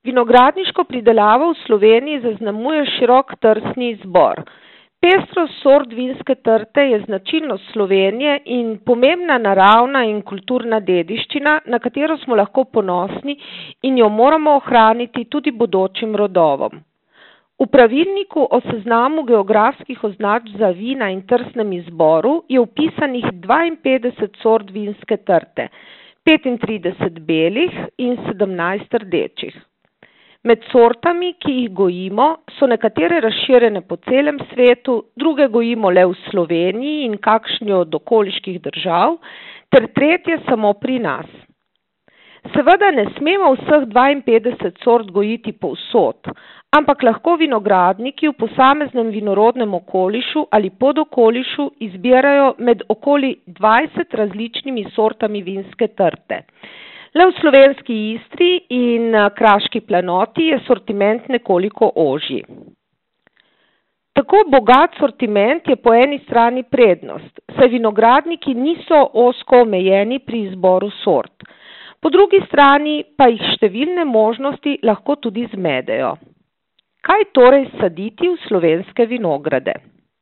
Vinogradniško pridelavo v Sloveniji zaznamuje širok trsni izbor. Pestrost sort vinske trte je značilnost Slovenije in pomembna naravna in kulturna dediščina, na katero smo lahko ponosni in jo moramo ohraniti tudi bodočim rodovom. V pravilniku o seznamu geografskih označb za vina in trsnem izboru je vpisanih 52 sort vinske trte, 35 belih in 17 rdečih. Med sortami, ki jih gojimo, so nekatere razširjene po celem svetu, druge gojimo le v Sloveniji in kakšni od okoliških držav, ter tretje samo pri nas. Seveda ne smemo vseh 52 sort gojiti povsod, ampak lahko vinogradniki v posameznem vinorodnem okolišu ali podokolišu izbirajo med okoli 20 različnimi sortami vinske trte. Le v slovenski Istri in Kraški planoti je sortiment nekoliko ožji. Tako bogat sortiment je po eni strani prednost, saj vinogradniki niso ozko omejeni pri izboru sort. Po drugi strani pa jih številne možnosti lahko tudi zmedejo. Kaj torej saditi v slovenske vinograde?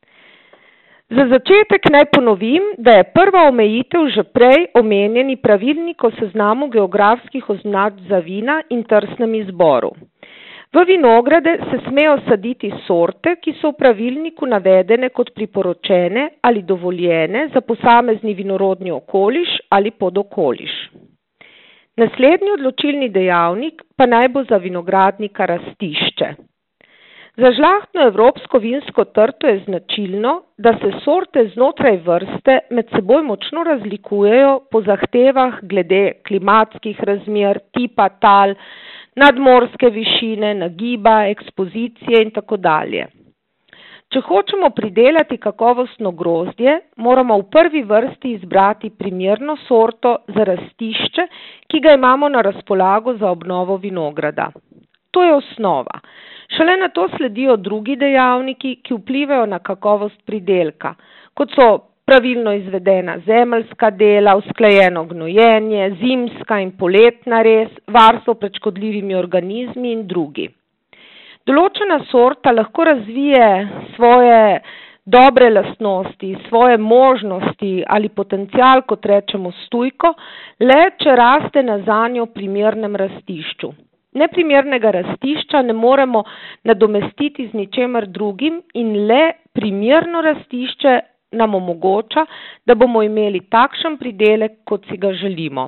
Za začetek naj ponovim, da je prva omejitev že prej omenjeni pravilnik o seznamu geografskih označb za vina in trsnem izboru. V vinograde se smejo saditi sorte, ki so v pravilniku navedene kot priporočene ali dovoljene za posamezni vinorodni okoliš ali podokoliš. Naslednji odločilni dejavnik pa naj bo za vinogradnika rastišče. Za žlahtno evropsko vinsko trto je značilno, da se sorte znotraj vrste med seboj močno razlikujejo po zahtevah glede klimatskih razmer, tipa tal, nadmorske višine, nagiba, ekspozicije in tako dalje. Če hočemo pridelati kakovostno grozdje, moramo v prvi vrsti izbrati primerno sorto za rastišče, ki ga imamo na razpolago za obnovo vinograda. To je osnova. Šele nato sledijo drugi dejavniki, ki vplivajo na kakovost pridelka, kot so pravilno izvedena zemeljska dela, usklajeno gnojenje, zimska in poletna rez, varstvo pred škodljivimi organizmi in drugi. Določena sorta lahko razvije svoje dobre lastnosti, svoje možnosti ali potencial, kot rečemo stujko, le če raste na zanjo primernem rastišču. Neprimernega rastišča ne moremo nadomestiti z ničemer drugim in le primerno rastišče nam omogoča, da bomo imeli takšen pridelek, kot si ga želimo.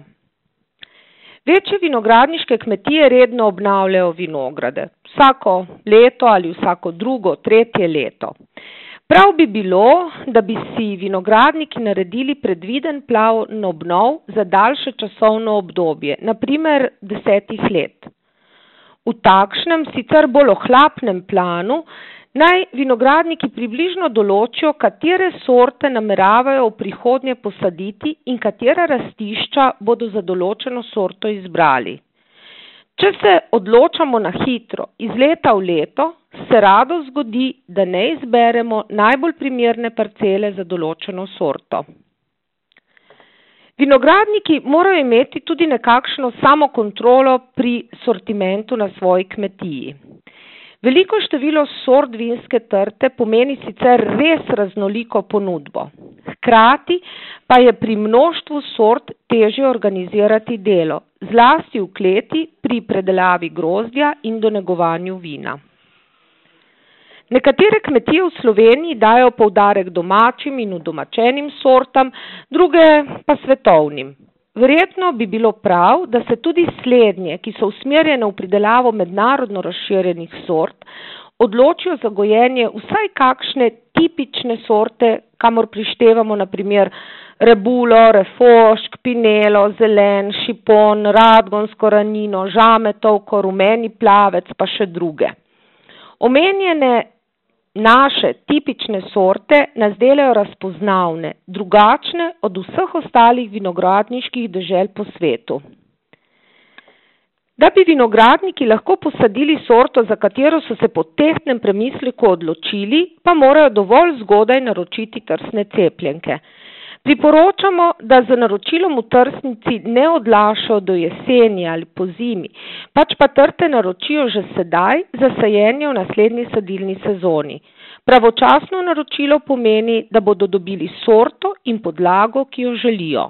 Večje vinogradniške kmetije redno obnavljajo vinograde, vsako leto ali vsako drugo, tretje leto. Prav bi bilo, da bi si vinogradniki naredili predviden plan obnov za daljše časovno obdobje, na primer 10 let. V takšnem, sicer bolj ohlapnem planu, naj vinogradniki približno določijo, katere sorte nameravajo v prihodnje posaditi in katera rastišča bodo za določeno sorto izbrali. Če se odločamo na hitro, iz leta v leto, se rado zgodi, da ne izberemo najbolj primerne parcele za določeno sorto. Vinogradniki morajo imeti tudi nekakšno samokontrolo pri sortimentu na svoji kmetiji. Veliko število sort vinske trte pomeni sicer res raznoliko ponudbo. Hkrati pa je pri mnoštvu sort težje organizirati delo, zlasti v kleti pri predelavi grozdja in donegovanju vina. Nekatere kmetije v Sloveniji dajo poudarek domačim in udomačenim sortam, druge pa svetovnim. Verjetno bi bilo prav, da se tudi slednje, ki so usmerjene v pridelavo mednarodno razširjenih sort, odločijo za gojenje vsaj kakšne tipične sorte, kamor prištevamo na primer rebulo, refošk, pinelo, zelen, šipon, radgonsko ranino, žametovko, rumeni plavec pa še druge. Omenjene naše tipične sorte nas delajo razpoznavne, drugačne od vseh ostalih vinogradniških dežel po svetu. Da bi vinogradniki lahko posadili sorto, za katero so se po tehtnem premisleku odločili, pa morajo dovolj zgodaj naročiti trsne cepljenke. Priporočamo, da z naročilom v trsnici ne odlašajo do jeseni ali pozimi, pač pa trte naročijo že sedaj za sajenje v naslednji sadilni sezoni. Pravočasno naročilo pomeni, da bodo dobili sorto in podlago, ki jo želijo.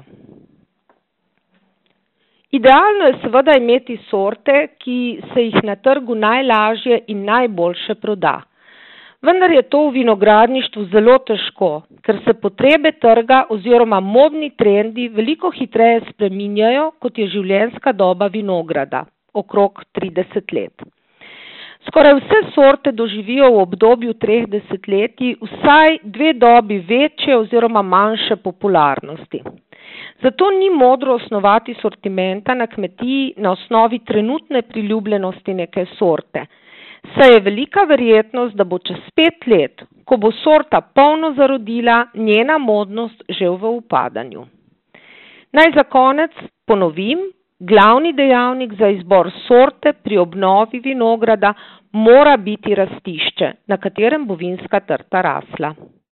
Idealno je seveda imeti sorte, ki se jih na trgu najlažje in najboljše proda. Vendar je to v vinogradništvu zelo težko, ker se potrebe trga oziroma modni trendi veliko hitreje spreminjajo, kot je življenjska doba vinograda, okrog 30 let. Skoraj vse sorte doživijo v obdobju 3 desetletij vsaj 2 dobi večje oziroma manjše popularnosti. Zato ni modro osnovati sortimenta na kmetiji na osnovi trenutne priljubljenosti neke sorte. Saj je velika verjetnost, da bo čez 5 let, ko bo sorta polno zarodila, njena modnost že v upadanju. Naj za konec ponovim, glavni dejavnik za izbor sorte pri obnovi vinograda mora biti rastišče, na katerem bo vinska trta rasla.